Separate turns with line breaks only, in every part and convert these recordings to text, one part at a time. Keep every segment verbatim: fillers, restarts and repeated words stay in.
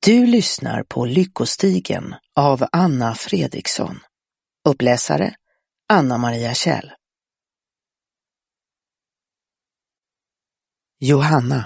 Du lyssnar på Lyckostigen av Anna Fredriksson. Uppläsare Anna-Maria Kjell. Johanna.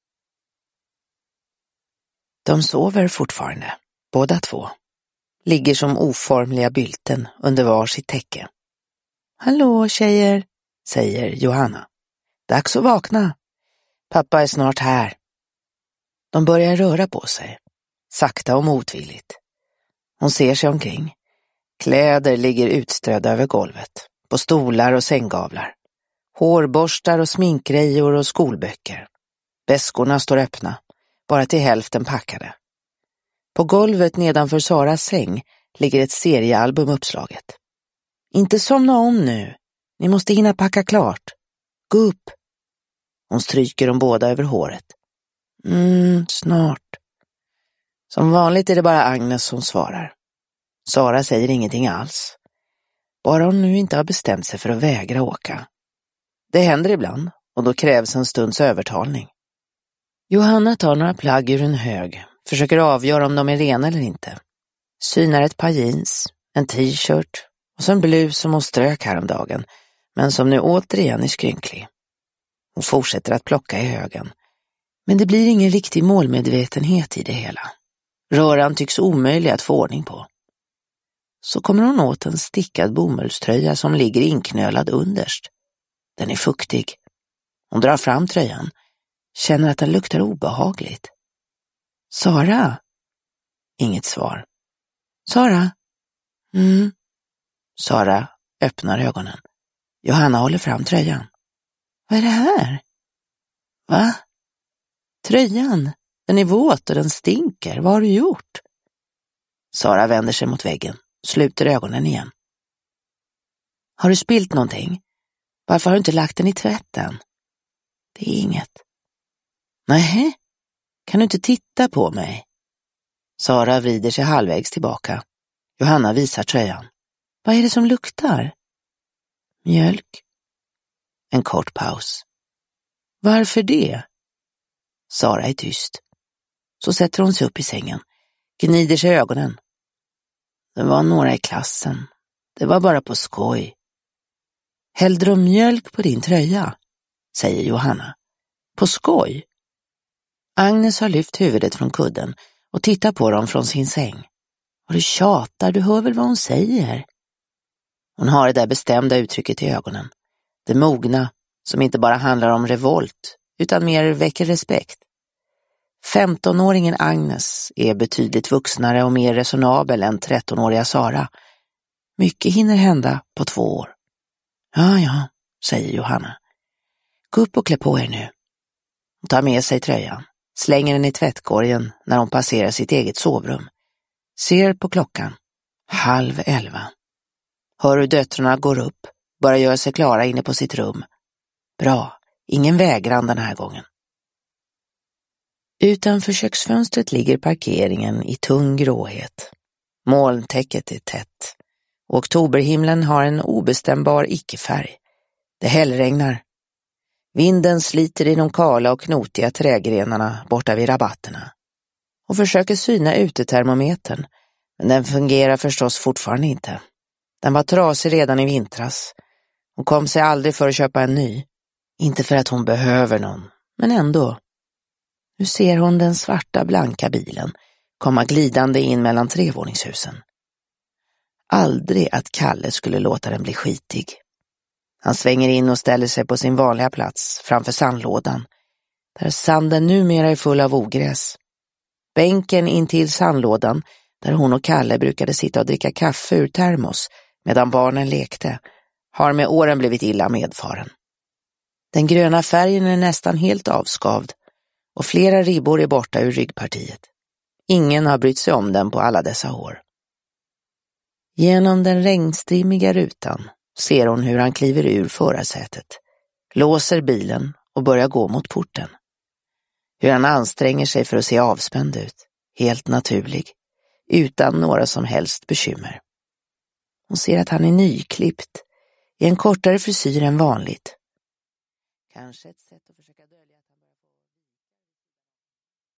De sover fortfarande, båda två. Ligger som oformliga bylten under var sitt täcke. Hallå tjejer, säger Johanna. Dags att vakna. Pappa är snart här. De börjar röra på sig. Sakta och motvilligt. Hon ser sig omkring. Kläder ligger utströdda över golvet. På stolar och sänggavlar. Hårborstar och sminkgrejor och skolböcker. Väskorna står öppna. Bara till hälften packade. På golvet nedanför Saras säng ligger ett seriealbum uppslaget. Inte somna om nu. Ni måste hinna packa klart. Gå upp. Hon stryker dem båda över håret. Mm, snart. Som vanligt är det bara Agnes som svarar. Sara säger ingenting alls. Bara hon nu inte har bestämt sig för att vägra åka. Det händer ibland och då krävs en stunds övertalning. Johanna tar några plagg ur en hög. Försöker avgöra om de är rena eller inte. Synar ett par jeans, en t-shirt och så en blus som hon strök häromdagen. Men som nu återigen är skrynklig. Hon fortsätter att plocka i högen. Men det blir ingen riktig målmedvetenhet i det hela. Röran tycks omöjlig att få ordning på. Så kommer hon åt en stickad bomullströja som ligger inknölad underst. Den är fuktig. Hon drar fram tröjan. Känner att den luktar obehagligt. Sara? Inget svar. Sara? Mm. Sara öppnar ögonen. Johanna håller fram tröjan. Vad är det här? Va? Tröjan? Den är våt och den stinker. Vad har du gjort? Sara vänder sig mot väggen. Sluter ögonen igen. Har du spilt någonting? Varför har du inte lagt den i tvätten? Det är inget. Nej, kan du inte titta på mig? Sara vrider sig halvvägs tillbaka. Johanna visar tröjan. Vad är det som luktar? Mjölk. En kort paus. Varför det? Sara är tyst. Så sätter hon sig upp i sängen. Gnider sig i ögonen. Det var några i klassen. Det var bara på skoj. Hällde de mjölk på din tröja? Säger Johanna. På skoj? Agnes har lyft huvudet från kudden och tittar på dem från sin säng. Och du tjatar, du hör väl vad hon säger? Hon har det där bestämda uttrycket i ögonen. Det mogna, som inte bara handlar om revolt, utan mer väcker respekt. femtonåringen Agnes är betydligt vuxnare och mer resonabel än trettonåriga Sara. Mycket hinner hända på två år. Ja, ja, säger Johanna. Gå upp och klä på er nu. Hon tar med sig tröjan, slänger den i tvättkorgen när hon passerar sitt eget sovrum. Ser på klockan. Halv elva. Hör hur döttrarna går upp, bara gör sig klara inne på sitt rum. Bra, ingen vägran den här gången. Utanför köksfönstret ligger parkeringen i tung gråhet. Molntäcket är tätt. Oktoberhimlen har en obestämbar icke-färg. Det hällregnar. Vinden sliter i de kala och knotiga trägrenarna borta vid rabatterna. Och försöker syna utetermometern, men den fungerar förstås fortfarande inte. Den var trasig redan i vintras. Hon kom sig aldrig för att köpa en ny. Inte för att hon behöver någon, men ändå. Nu ser hon den svarta blanka bilen komma glidande in mellan trevåningshusen. Aldrig att Kalle skulle låta den bli skitig. Han svänger in och ställer sig på sin vanliga plats framför sandlådan, där sanden numera är full av ogräs. Bänken intill sandlådan, där hon och Kalle brukade sitta och dricka kaffe ur termos medan barnen lekte, har med åren blivit illa medfaren. Den gröna färgen är nästan helt avskavd och flera ribbor är borta ur ryggpartiet. Ingen har brytt sig om den på alla dessa år. Genom den regnstrimmiga rutan ser hon hur han kliver ur förarsätet, låser bilen och börjar gå mot porten. Hur han anstränger sig för att se avspänd ut, helt naturlig, utan några som helst bekymmer. Hon ser att han är nyklippt, i en kortare frisyr än vanligt. Kanske ett sätt att